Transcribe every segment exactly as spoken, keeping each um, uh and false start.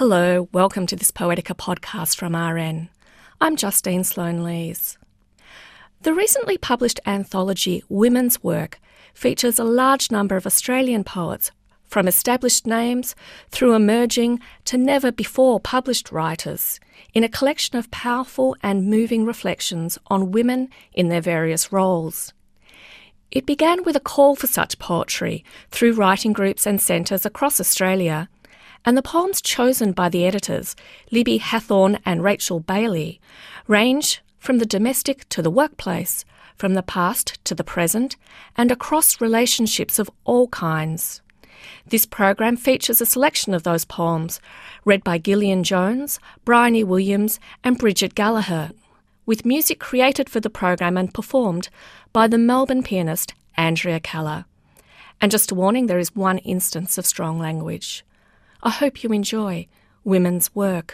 Hello, welcome to this Poetica podcast from R N. I'm Justine Sloan-Lees. The recently published anthology Women's Work features a large number of Australian poets, from established names through emerging to never-before-published writers, in a collection of powerful and moving reflections on women in their various roles. It began with a call for such poetry through writing groups and centres across Australia, and the poems chosen by the editors, Libby Hathorn and Rachel Bailey, range from the domestic to the workplace, from the past to the present, and across relationships of all kinds. This program features a selection of those poems, read by Gillian Jones, Bryony Williams and Bridget Gallagher, with music created for the program and performed by the Melbourne pianist Andrea Keller. And just a warning, there is one instance of strong language. I hope you enjoy Women's Work.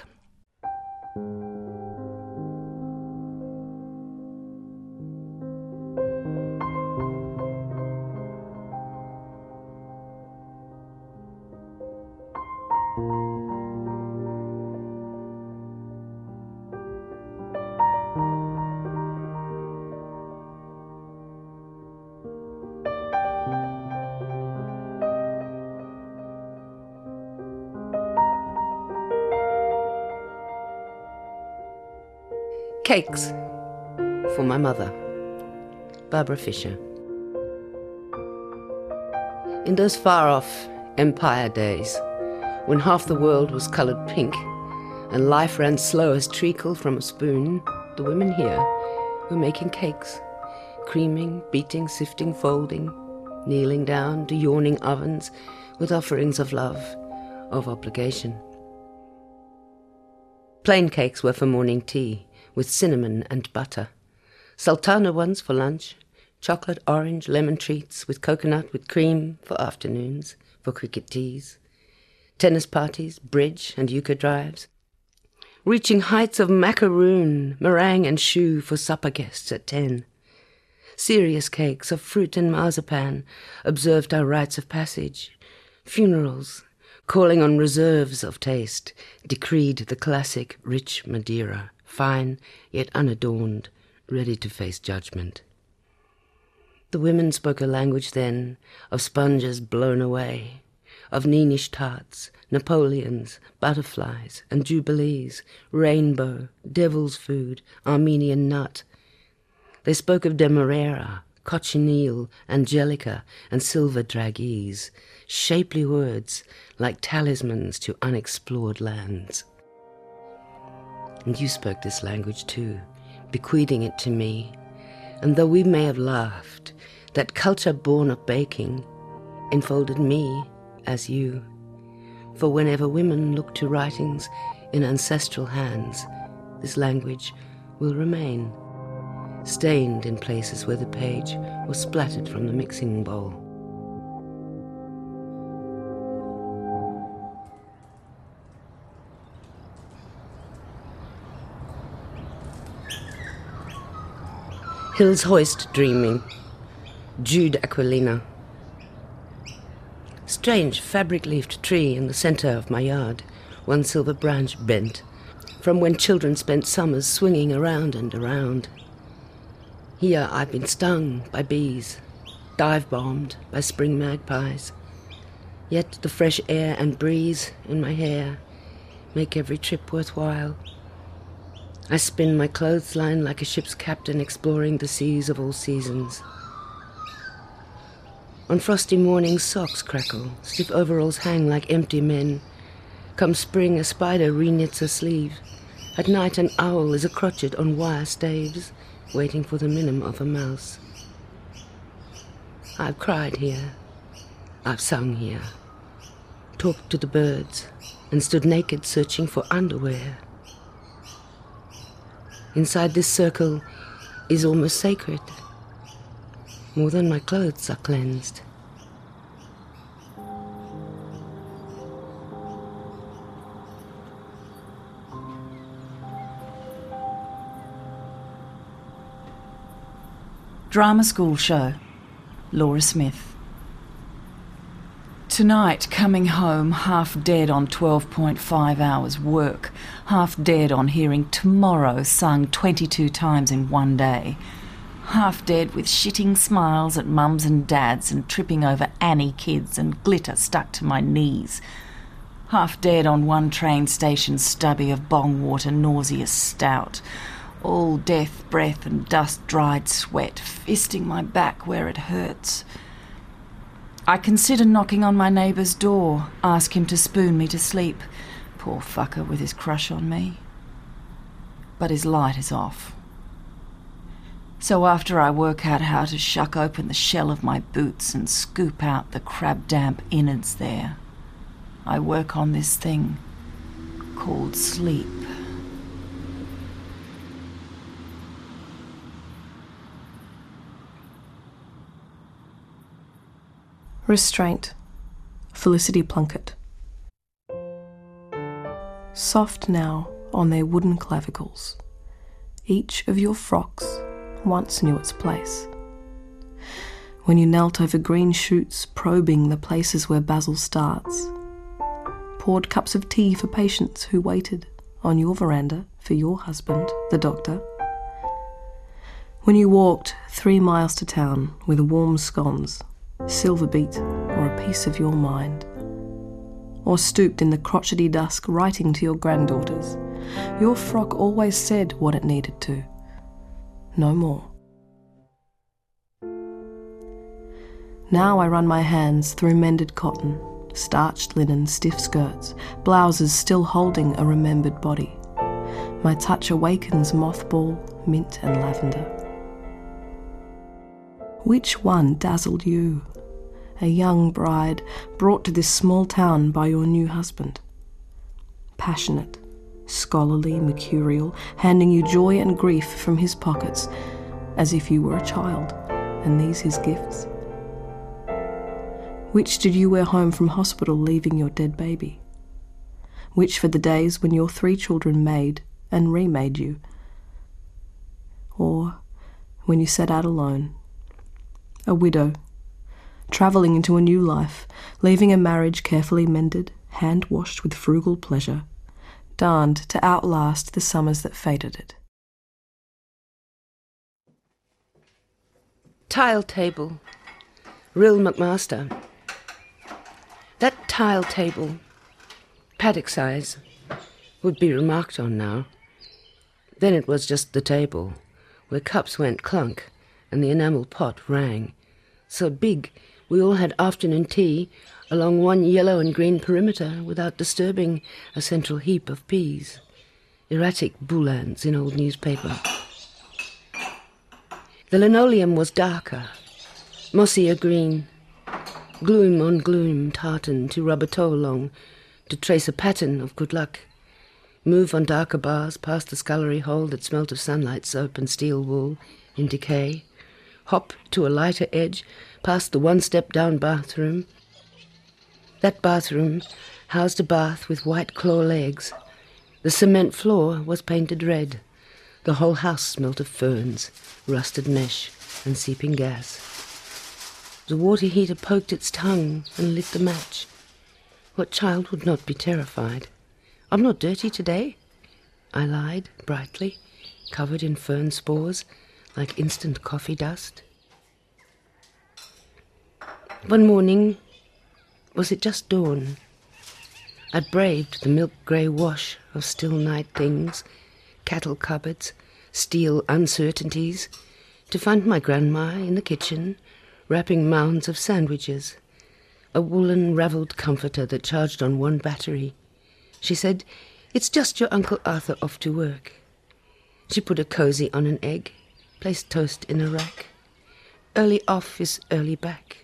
Cakes for my mother, Barbara Fisher. In those far-off empire days, when half the world was coloured pink and life ran slow as treacle from a spoon, the women here were making cakes, creaming, beating, sifting, folding, kneeling down to yawning ovens with offerings of love, of obligation. Plain cakes were for morning tea, with cinnamon and butter. Sultana ones for lunch, chocolate, orange, lemon treats with coconut with cream for afternoons, for cricket teas. Tennis parties, bridge and euchre drives. Reaching heights of macaroon, meringue and choux for supper guests at ten. Serious cakes of fruit and marzipan observed our rites of passage. Funerals, calling on reserves of taste, decreed the classic rich Madeira, fine yet unadorned, ready to face judgment. The women spoke a language then of sponges blown away, of Ninish tarts, Napoleons, butterflies and jubilees, rainbow, devil's food, Armenian nut. They spoke of demerara, cochineal, angelica and silver dragées, shapely words like talismans to unexplored lands. And you spoke this language too, bequeathing it to me. And though we may have laughed, that culture born of baking enfolded me as you. For whenever women look to writings in ancestral hands, this language will remain, stained in places where the page was splattered from the mixing bowl. Hills Hoist dreaming, Jude Aquilina. Strange fabric-leafed tree in the centre of my yard, one silver branch bent, from when children spent summers swinging around and around. Here I've been stung by bees, dive-bombed by spring magpies, yet the fresh air and breeze in my hair make every trip worthwhile. I spin my clothesline like a ship's captain exploring the seas of all seasons. On frosty mornings socks crackle, stiff overalls hang like empty men. Come spring a spider reknits a sleeve. At night an owl is a crotchet on wire staves, waiting for the minim of a mouse. I've cried here, I've sung here, talked to the birds, and stood naked searching for underwear. Inside this circle is almost sacred, more than my clothes are cleansed. Drama School Show, Laura Smith. Tonight, coming home, half dead on twelve point five hours work, half dead on hearing Tomorrow sung twenty-two times in one day, half dead with shitting smiles at mums and dads and tripping over Annie kids and glitter stuck to my knees, half dead on one train station stubby of bong water nauseous stout, all death, breath and dust-dried sweat, fisting my back where it hurts. I consider knocking on my neighbour's door, ask him to spoon me to sleep. Poor fucker with his crush on me. But his light is off. So after I work out how to shuck open the shell of my boots and scoop out the crab-damp innards there, I work on this thing called sleep. Restraint, Felicity Plunkett. Soft now on their wooden clavicles, each of your frocks once knew its place. When you knelt over green shoots probing the places where basil starts, poured cups of tea for patients who waited on your veranda for your husband, the doctor. When you walked three miles to town with warm scones, silver beet, or a piece of your mind, or stooped in the crotchety dusk writing to your granddaughters, your frock always said what it needed to. No more. Now I run my hands through mended cotton, starched linen, stiff skirts, blouses still holding a remembered body. My touch awakens mothball, mint and lavender. Which one dazzled you, a young bride brought to this small town by your new husband? Passionate, scholarly, mercurial, handing you joy and grief from his pockets, as if you were a child, and these his gifts. Which did you wear home from hospital leaving your dead baby? Which for the days when your three children made and remade you? Or when you set out alone, a widow, travelling into a new life, leaving a marriage carefully mended, hand-washed with frugal pleasure, darned to outlast the summers that fated it. Tile table. Rill McMaster. That tile table, paddock size, would be remarked on now. Then it was just the table, where cups went clunk and the enamel pot rang. So big, we all had afternoon tea along one yellow and green perimeter without disturbing a central heap of peas. Erratic boulans in old newspaper. The linoleum was darker, mossier green, gloom on gloom tartan to rub a toe along, to trace a pattern of good luck. Move on darker bars past the scullery hole that smelt of sunlight soap and steel wool in decay. Hop to a lighter edge, past the one-step-down bathroom. That bathroom housed a bath with white claw legs. The cement floor was painted red. The whole house smelt of ferns, rusted mesh, and seeping gas. The water heater poked its tongue and lit the match. What child would not be terrified? I'm not dirty today, I lied brightly, covered in fern spores, like instant coffee dust. One morning, was it just dawn? I braved the milk-grey wash of still night things, cattle cupboards, steel uncertainties, to find my grandma in the kitchen, wrapping mounds of sandwiches, a woolen ravelled comforter that charged on one battery. She said, "It's just your Uncle Arthur off to work." She put a cosy on an egg, placed toast in a rack. Early off is early back.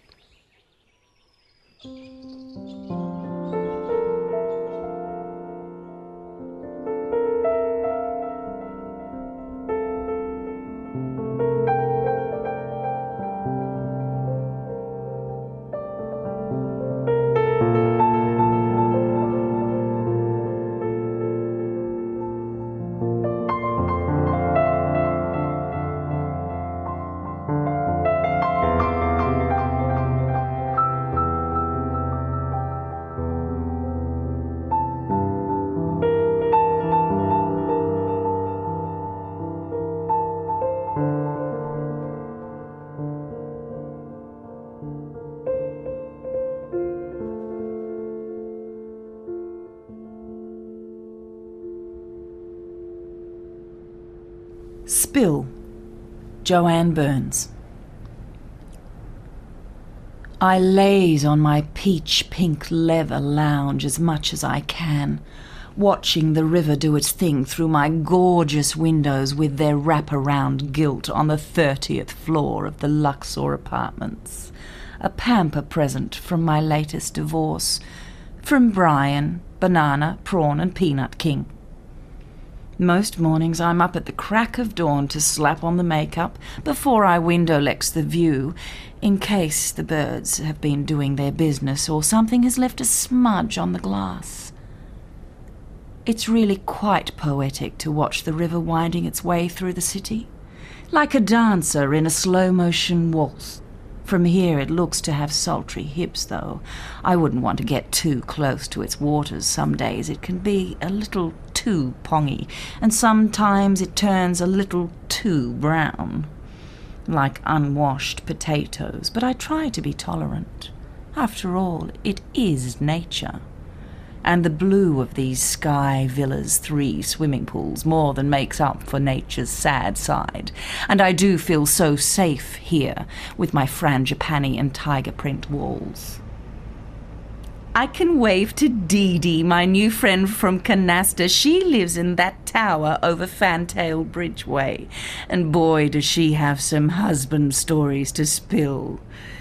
Spill, Joanne Burns. I laze on my peach-pink leather lounge as much as I can, watching the river do its thing through my gorgeous windows with their wraparound gilt on the thirtieth floor of the Luxor Apartments. A pamper present from my latest divorce, from Brian, Banana, Prawn and Peanut King. Most mornings I'm up at the crack of dawn to slap on the makeup before I window-lex the view, in case the birds have been doing their business or something has left a smudge on the glass. It's really quite poetic to watch the river winding its way through the city, like a dancer in a slow-motion waltz. From here it looks to have sultry hips, though. I wouldn't want to get too close to its waters. Some days it can be a little too pongy, and sometimes it turns a little too brown, like unwashed potatoes, but I try to be tolerant. After all, it is nature. And the blue of these Sky Villas three swimming pools more than makes up for nature's sad side. And I do feel so safe here with my frangipani and tiger print walls. I can wave to Dee Dee, my new friend from Canasta. She lives in that tower over Fantail Bridgeway. And boy, does she have some husband stories to spill.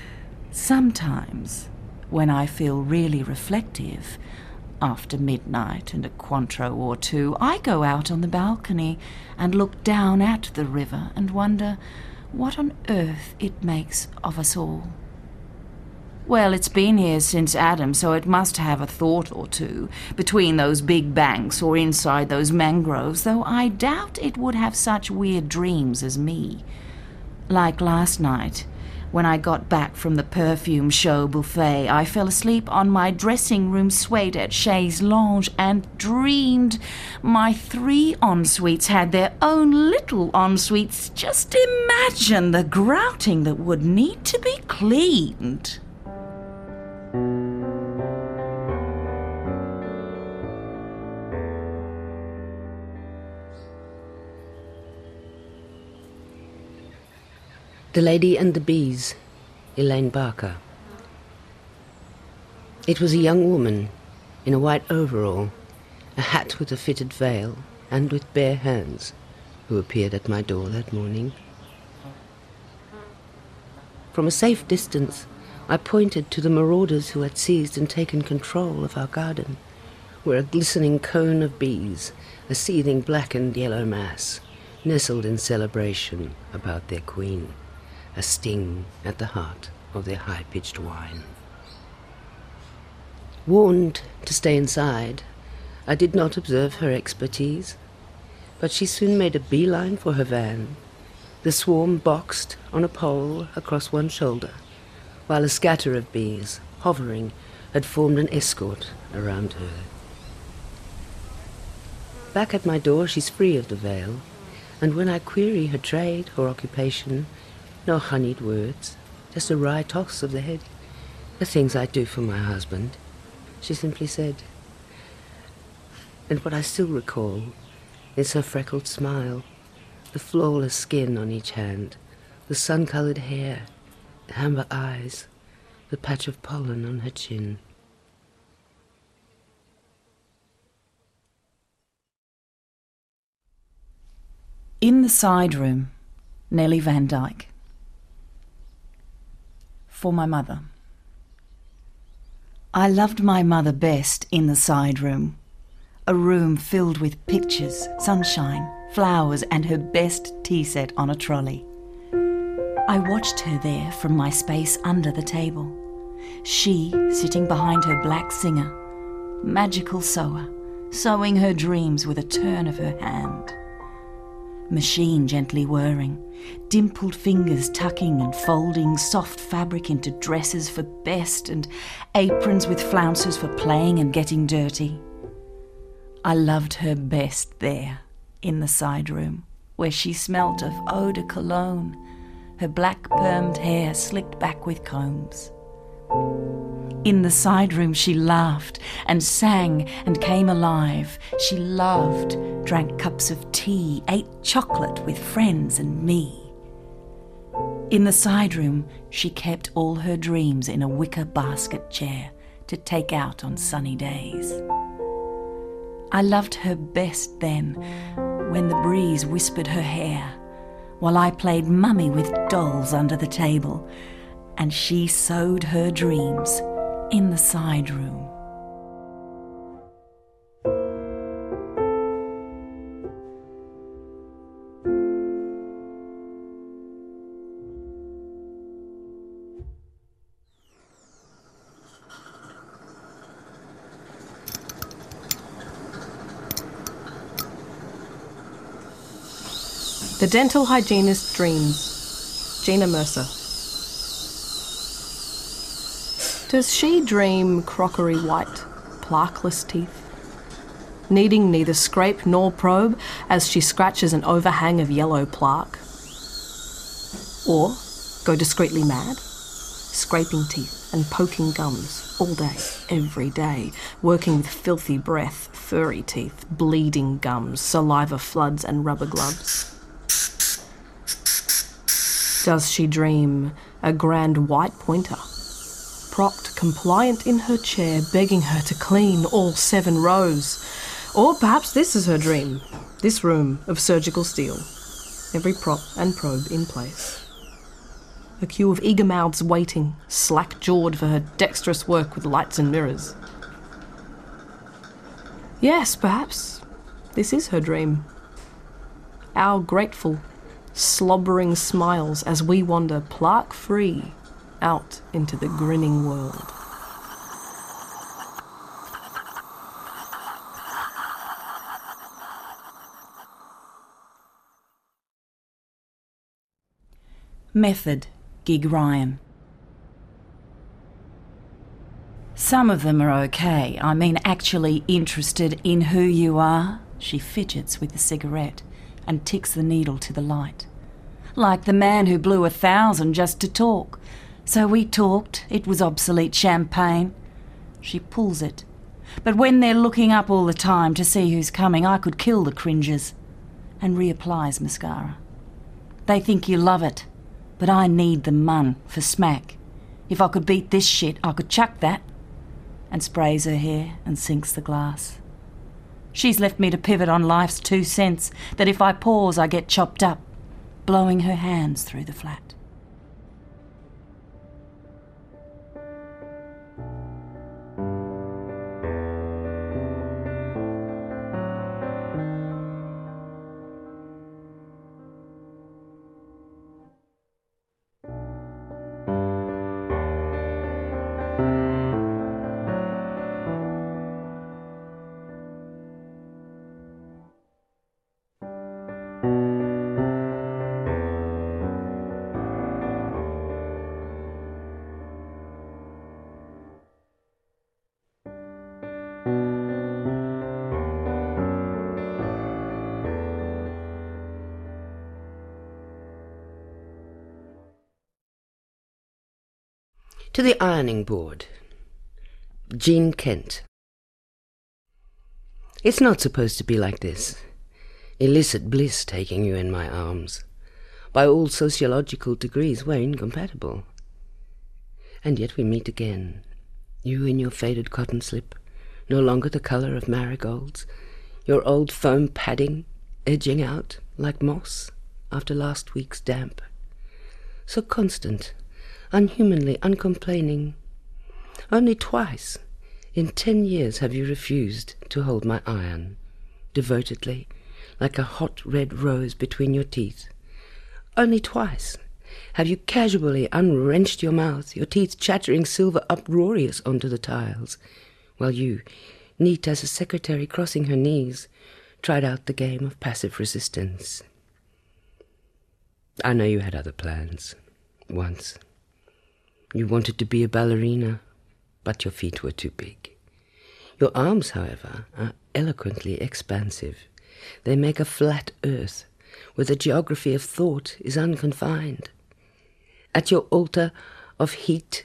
Sometimes, when I feel really reflective, after midnight and a Cointreau or two, I go out on the balcony and look down at the river and wonder what on earth it makes of us all. Well, it's been here since Adam, so it must have a thought or two, between those big banks or inside those mangroves, though I doubt it would have such weird dreams as me. Like last night, when I got back from the perfume show buffet, I fell asleep on my dressing room suede at chaise lounge and dreamed my three ensuites had their own little ensuites. Just imagine the grouting that would need to be cleaned. The Lady and the Bees, Elaine Barker. It was a young woman in a white overall, a hat with a fitted veil, and with bare hands, who appeared at my door that morning. From a safe distance, I pointed to the marauders who had seized and taken control of our garden, where a glistening cone of bees, a seething black and yellow mass, nestled in celebration about their queen, a sting at the heart of their high-pitched whine. Warned to stay inside, I did not observe her expertise, but she soon made a beeline for her van, the swarm boxed on a pole across one shoulder, while a scatter of bees, hovering, had formed an escort around her. Back at my door she's free of the veil, and when I query her trade or occupation, no honeyed words, just a wry toss of the head. The things I do for my husband, she simply said. And what I still recall is her freckled smile, the flawless skin on each hand, the sun-coloured hair, the amber eyes, the patch of pollen on her chin. In the side room, Nellie Van Dyke. For my mother. I loved my mother best in the side room, a room filled with pictures, sunshine, flowers, and her best tea set on a trolley. I watched her there from my space under the table, she sitting behind her black singer, magical sewer, sewing her dreams with a turn of her hand. Machine gently whirring, dimpled fingers tucking and folding soft fabric into dresses for best and aprons with flounces for playing and getting dirty. I loved her best there, in the side room, where she smelt of eau de cologne, her black permed hair slicked back with combs. In the side room she laughed and sang and came alive. She loved, drank cups of tea, ate chocolate with friends and me. In the side room she kept all her dreams in a wicker basket chair to take out on sunny days. I loved her best then, when the breeze whispered her hair, while I played mummy with dolls under the table, and she sewed her dreams in the side room. The Dental Hygienist's Dreams, Gina Mercer. Does she dream crockery white, plaqueless teeth, needing neither scrape nor probe as she scratches an overhang of yellow plaque? Or go discreetly mad, scraping teeth and poking gums all day, every day, working with filthy breath, furry teeth, bleeding gums, saliva floods and rubber gloves? Does she dream a grand white pointer, propped compliant in her chair, begging her to clean all seven rows? Or perhaps this is her dream, this room of surgical steel, every prop and probe in place. A queue of eager mouths waiting, slack-jawed for her dexterous work with lights and mirrors. Yes, perhaps this is her dream. Our grateful, slobbering smiles as we wander plaque-free out into the grinning world. Method, Gig Ryan. Some of them are okay. I mean, actually interested in who you are. She fidgets with the cigarette and ticks the needle to the light. Like the man who blew a thousand just to talk. So we talked. It was obsolete champagne. She pulls it. But when they're looking up all the time to see who's coming, I could kill the cringers. And reapplies mascara. They think you love it, but I need the mun for smack. If I could beat this shit, I could chuck that. And sprays her hair and sinks the glass. She's left me to pivot on life's two cents, that if I pause I get chopped up, blowing her hands through the flat. To the ironing board. Jean Kent. It's not supposed to be like this. Illicit bliss taking you in my arms. By all sociological degrees, we're incompatible. And yet we meet again. You in your faded cotton slip, no longer the colour of marigolds, your old foam padding edging out like moss after last week's damp. So constant, unhumanly uncomplaining. Only twice in ten years have you refused to hold my iron, devotedly, like a hot red rose between your teeth. Only twice have you casually unwrenched your mouth, your teeth chattering silver uproarious onto the tiles, while you, neat as a secretary crossing her knees, tried out the game of passive resistance. I know you had other plans, once. You wanted to be a ballerina, but your feet were too big. Your arms, however, are eloquently expansive. They make a flat earth, where the geography of thought is unconfined. At your altar of heat,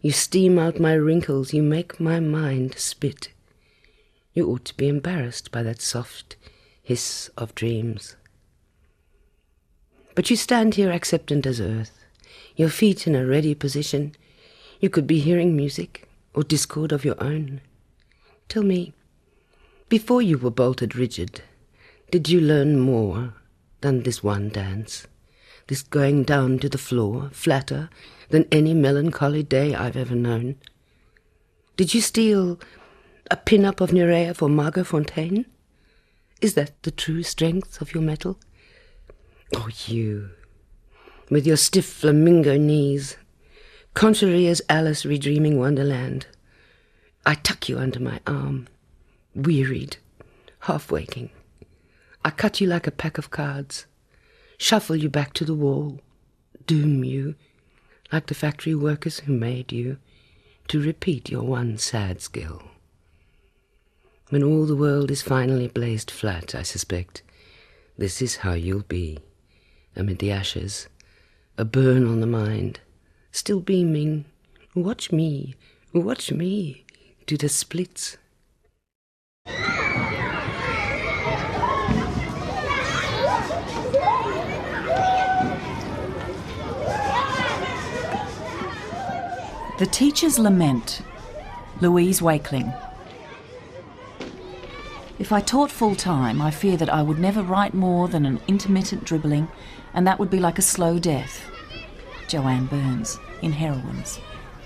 You steam out my wrinkles, you make my mind spit. You ought to be embarrassed by that soft hiss of dreams. But you stand here acceptant as earth, your feet in a ready position. You could be hearing music or discord of your own. Tell me, before you were bolted rigid, did you learn more than this one dance? This going down to the floor, flatter than any melancholy day I've ever known? Did you steal a pin-up of Nerea for Margot Fontaine? Is that the true strength of your metal? Oh, you, with your stiff flamingo knees, contrary as Alice redreaming Wonderland. I tuck you under my arm, wearied, half-waking. I cut you like a pack of cards, shuffle you back to the wall, doom you, like the factory workers who made you, to repeat your one sad skill. When all the world is finally blazed flat, I suspect, this is how you'll be, amid the ashes, a burn on the mind, still beaming, watch me, watch me, to the splits. The Teacher's Lament, Louise Wakeling. If I taught full-time, I fear that I would never write more than an intermittent dribbling, and that would be like a slow death. Joanne Burns, in Heroines.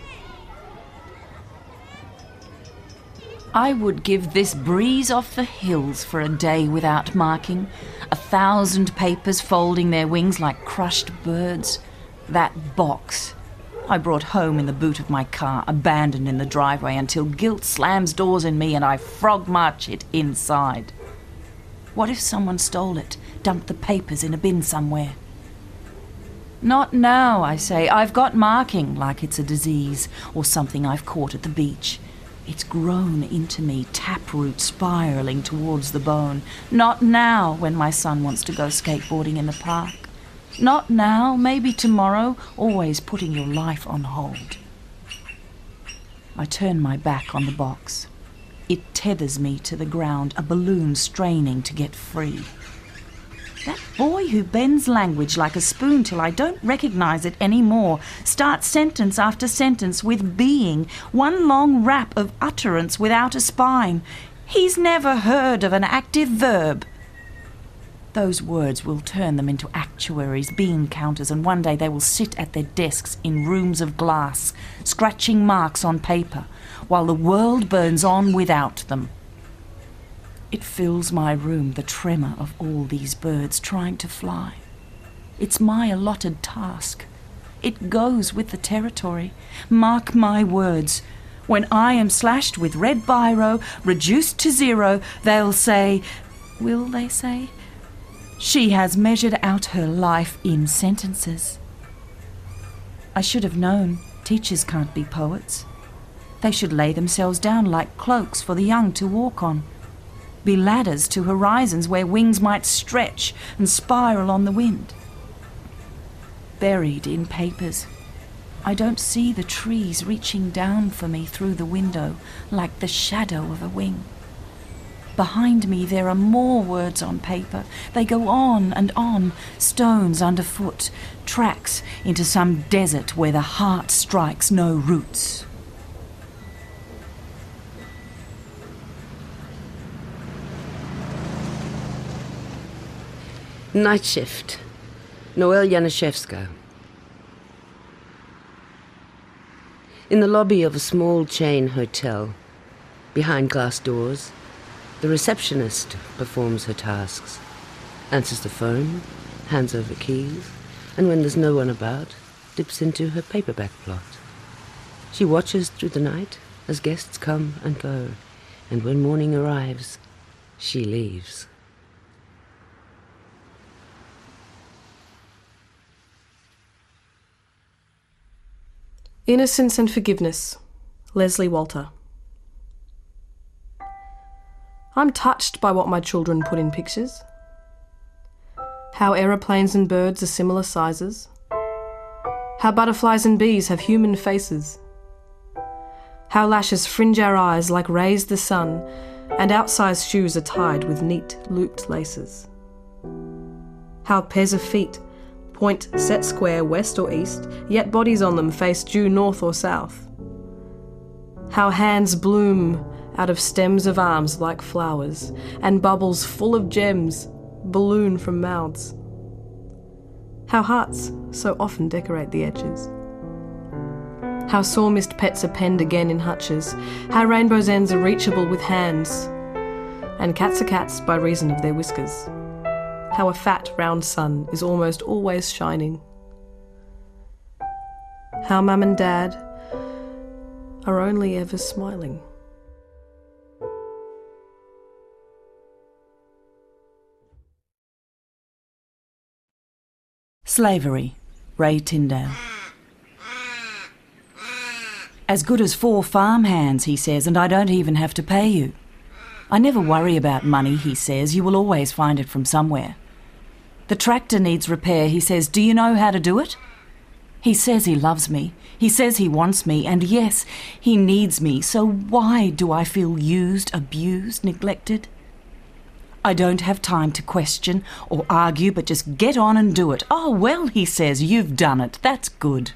I would give this breeze off the hills for a day without marking, a thousand papers folding their wings like crushed birds. That box I brought home in the boot of my car, abandoned in the driveway until guilt slams doors in me and I frog march it inside. What if someone stole it, dumped the papers in a bin somewhere? Not now, I say. I've got marking, like it's a disease or something I've caught at the beach. It's grown into me, taproot spiralling towards the bone. Not now, when my son wants to go skateboarding in the park. Not now, maybe tomorrow, always putting your life on hold. I turn my back on the box. It tethers me to the ground, a balloon straining to get free. That boy who bends language like a spoon till I don't recognise it anymore, starts sentence after sentence with being, one long rap of utterance without a spine. He's never heard of an active verb. Those words will turn them into actuaries, bean counters, and one day they will sit at their desks in rooms of glass, scratching marks on paper, while the world burns on without them. It fills my room, the tremor of all these birds trying to fly. It's my allotted task. It goes with the territory. Mark my words. When I am slashed with red biro, reduced to zero, they'll say, will they say? She has measured out her life in sentences. I should have known teachers can't be poets. They should lay themselves down like cloaks for the young to walk on, be ladders to horizons where wings might stretch and spiral on the wind. Buried in papers, I don't see the trees reaching down for me through the window like the shadow of a wing. Behind me there are more words on paper. They go on and on, stones underfoot, tracks into some desert where the heart strikes no roots. Night Shift, Noelle Januszewska. In the lobby of a small chain hotel, behind glass doors, the receptionist performs her tasks, answers the phone, hands over keys, and when there's no one about, dips into her paperback plot. She watches through the night as guests come and go, and when morning arrives, she leaves. Innocence and Forgiveness, Leslie Walter. I'm touched by what my children put in pictures. How aeroplanes and birds are similar sizes. How butterflies and bees have human faces. How lashes fringe our eyes like rays the sun, and outsized shoes are tied with neat, looped laces. How pairs of feet point set square west or east, yet bodies on them face due north or south. How hands bloom out of stems of arms like flowers, and bubbles full of gems balloon from mouths. How hearts so often decorate the edges. How sawmist pets are penned again in hutches, how rainbow's ends are reachable with hands, and cats are cats by reason of their whiskers. How a fat, round sun is almost always shining. How mum and dad are only ever smiling. Slavery, Ray Tyndale. As good as four farmhands, he says, and I don't even have to pay you. I never worry about money, he says. You will always find it from somewhere. The tractor needs repair, he says. Do you know how to do it? He says he loves me. He says he wants me. And yes, he needs me. So why do I feel used, abused, neglected? I don't have time to question or argue, but just get on and do it. Oh, well, he says, you've done it. That's good.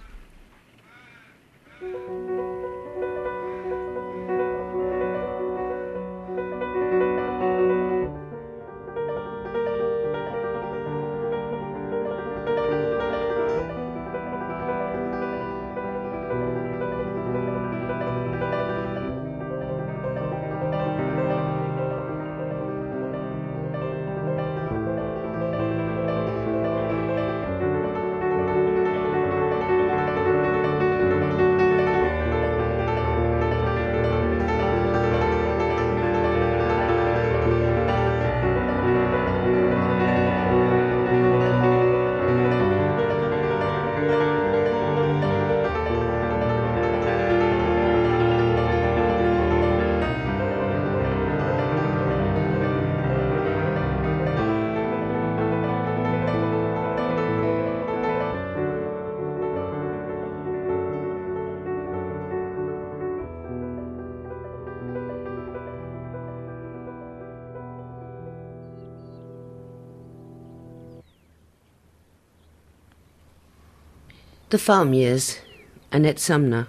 The farm years, Annette Sumner.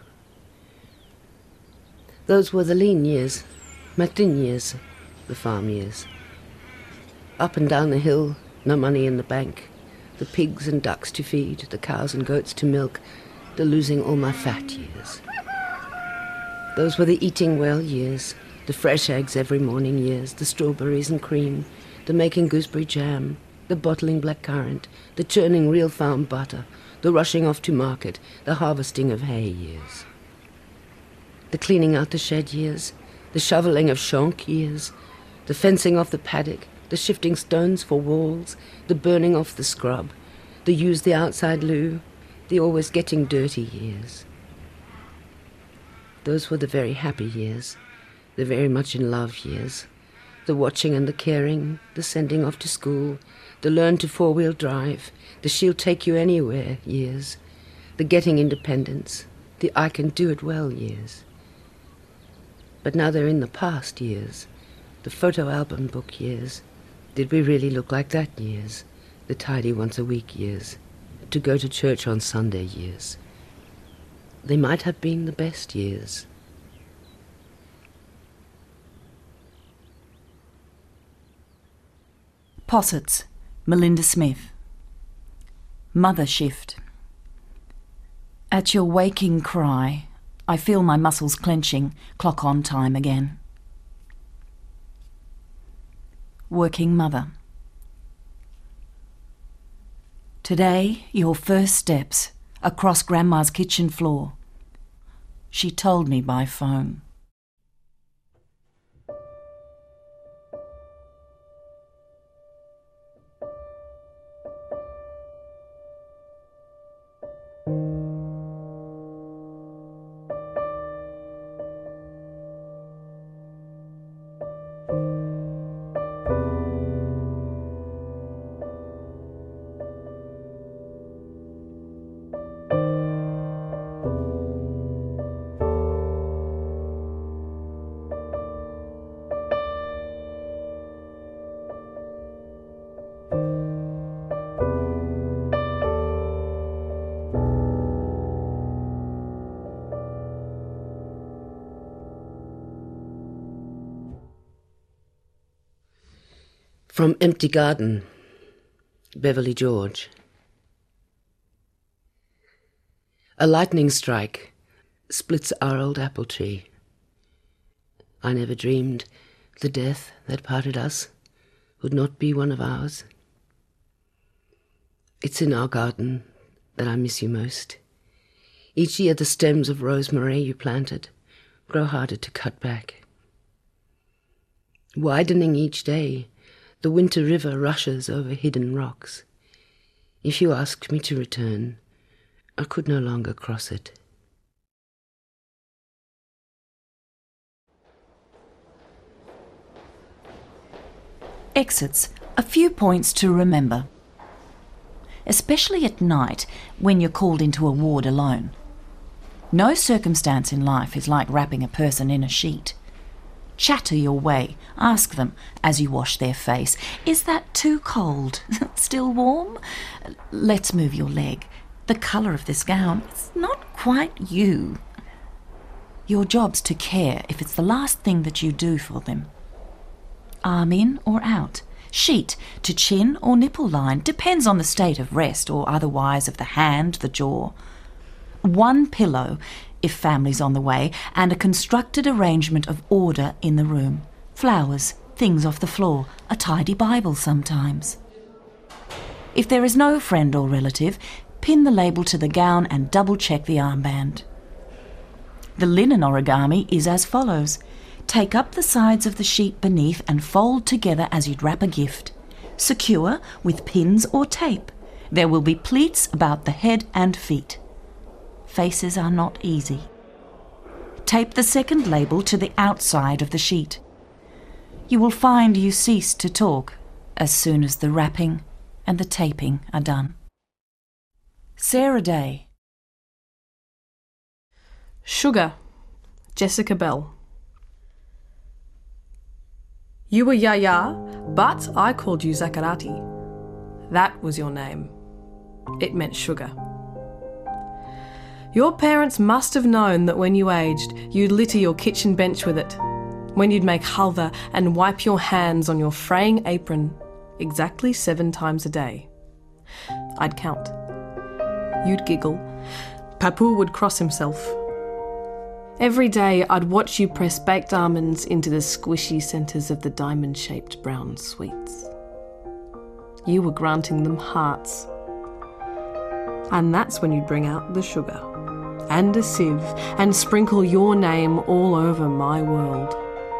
Those were the lean years, my thin years, the farm years. Up and down the hill, no money in the bank, the pigs and ducks to feed, the cows and goats to milk, the losing all my fat years. Those were the eating well years, the fresh eggs every morning years, the strawberries and cream, the making gooseberry jam, the bottling blackcurrant, the churning real farm butter, the rushing off to market, the harvesting of hay years. The cleaning out the shed years, the shoveling of shonk years, the fencing off the paddock, the shifting stones for walls, the burning off the scrub, the use the outside loo, the always getting dirty years. Those were the very happy years, the very much in love years, the watching and the caring, the sending off to school, the learn to four-wheel drive, the she'll take you anywhere years, the getting independence, the I can do it well years. But now they're in the past years, the photo album book years. Did we really look like that years? The tidy once a week years, to go to church on Sunday years. They might have been the best years. Possets, Melinda Smith. Mother shift. At your waking cry, I feel my muscles clenching, clock on time again. Working mother. Today, your first steps across Grandma's kitchen floor. She told me by phone. From Empty Garden, Beverly George. A lightning strike splits our old apple tree. I never dreamed the death that parted us would not be one of ours. It's in our garden that I miss you most. Each year the stems of rosemary you planted grow harder to cut back. Widening each day, the winter river rushes over hidden rocks. If you asked me to return, I could no longer cross it. Exits. A few points to remember. Especially at night when you're called into a ward alone. No circumstance in life is like wrapping a person in a sheet. Chatter your way. Ask them, as you wash their face, "Is that too cold? Still warm? Let's move your leg. The colour of this gown, it's not quite you." Your job's to care if it's the last thing that you do for them. Arm in or out. Sheet to chin or nipple line, depends on the state of rest or otherwise of the hand, the jaw. One pillow, if family's on the way, and a constructed arrangement of order in the room. Flowers, things off the floor, a tidy Bible sometimes. If there is no friend or relative, pin the label to the gown and double-check the armband. The linen origami is as follows. Take up the sides of the sheet beneath and fold together as you'd wrap a gift. Secure with pins or tape. There will be pleats about the head and feet. Faces are not easy. Tape the second label to the outside of the sheet. You will find you cease to talk as soon as the wrapping and the taping are done. Sarah Day. Sugar, Jessica Bell. You were Yaya, but I called you Zakarati. That was your name. It meant sugar. Your parents must have known that when you aged, you'd litter your kitchen bench with it, when you'd make halva and wipe your hands on your fraying apron exactly seven times a day. I'd count. You'd giggle. Papu would cross himself. Every day I'd watch you press baked almonds into the squishy centres of the diamond-shaped brown sweets. You were granting them hearts. And that's when you'd bring out the sugar and a sieve and sprinkle your name all over my world.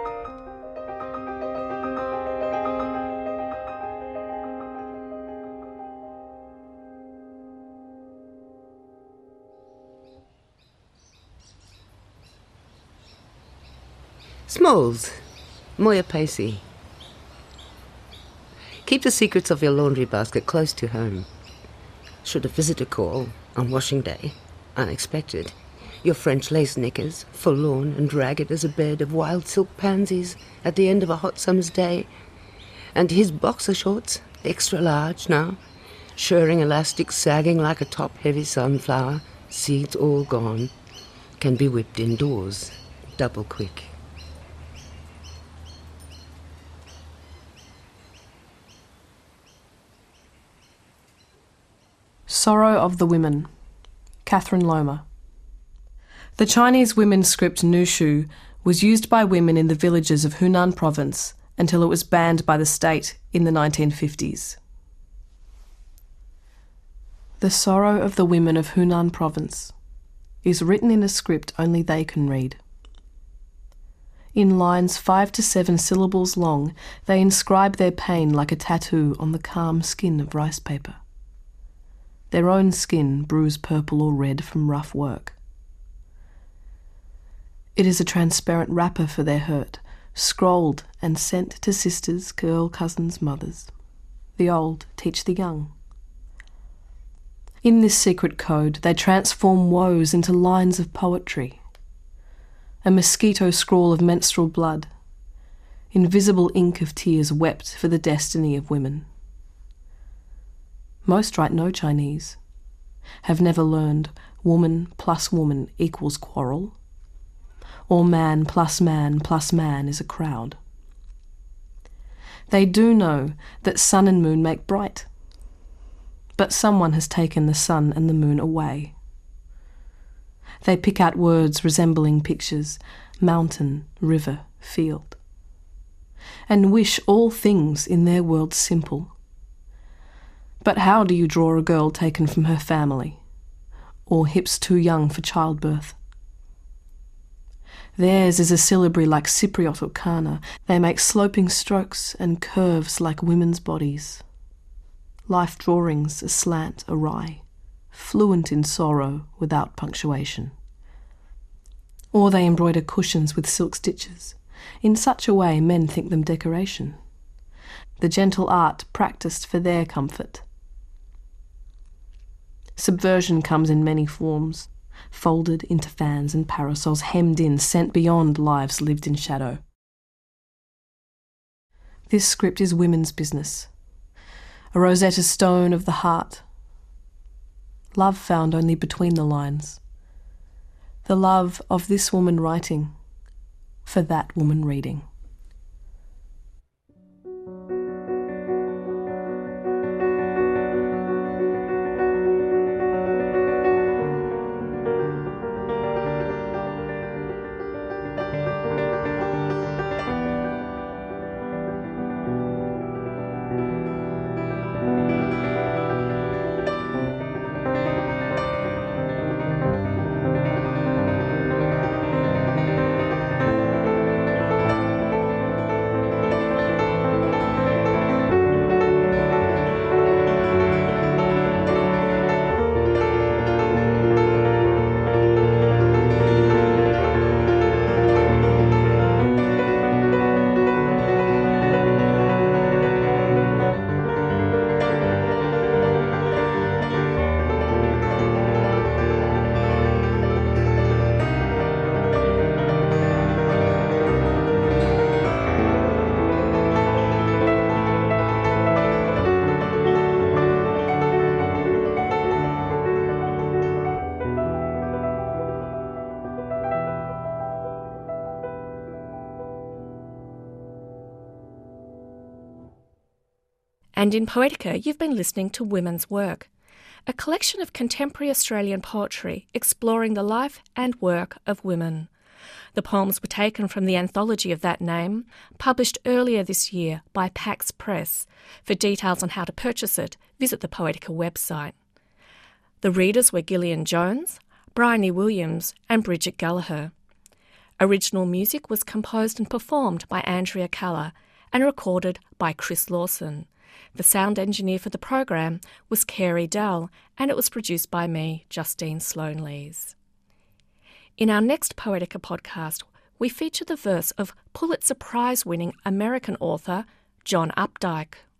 Smalls, Moya Pacey. Keep the secrets of your laundry basket close to home. Should a visitor call on washing day, unexpected, your French lace knickers, forlorn and ragged as a bed of wild silk pansies at the end of a hot summer's day, and his boxer shorts, extra large now, shirring elastic sagging like a top-heavy sunflower, seeds all gone, can be whipped indoors, double quick. Sorrow of the Women, Catherine Loma. The Chinese women's script Nushu was used by women in the villages of Hunan province until it was banned by the state in the nineteen fifties. The sorrow of the women of Hunan province is written in a script only they can read. In lines five to seven syllables long, they inscribe their pain like a tattoo on the calm skin of rice paper. Their own skin bruised purple or red from rough work. It is a transparent wrapper for their hurt, scrolled and sent to sisters, girl cousins, mothers. The old teach the young. In this secret code, they transform woes into lines of poetry. A mosquito scrawl of menstrual blood, invisible ink of tears wept for the destiny of women. Most write no Chinese, have never learned woman plus woman equals quarrel, or man plus man plus man is a crowd. They do know that sun and moon make bright. But someone has taken the sun and the moon away. They pick out words resembling pictures, mountain, river, field, and wish all things in their world simple. But how do you draw a girl taken from her family, or hips too young for childbirth? Theirs is a syllabary like Cypriot or Kana. They make sloping strokes and curves like women's bodies. Life drawings aslant awry, fluent in sorrow without punctuation. Or they embroider cushions with silk stitches. In such a way men think them decoration, the gentle art practised for their comfort. Subversion comes in many forms, folded into fans and parasols, hemmed in, sent beyond lives lived in shadow. This script is women's business, a Rosetta Stone of the heart, love found only between the lines, the love of this woman writing for that woman reading. And in Poetica, you've been listening to Women's Work, a collection of contemporary Australian poetry exploring the life and work of women. The poems were taken from the anthology of that name, published earlier this year by Pax Press. For details on how to purchase it, visit the Poetica website. The readers were Gillian Jones, Bryony Williams and Bridget Gallagher. Original music was composed and performed by Andrea Calla and recorded by Chris Lawson. The sound engineer for the program was Carey Dell, and it was produced by me, Justine Sloan-Lees. In our next Poetica podcast, we feature the verse of Pulitzer Prize-winning American author John Updike.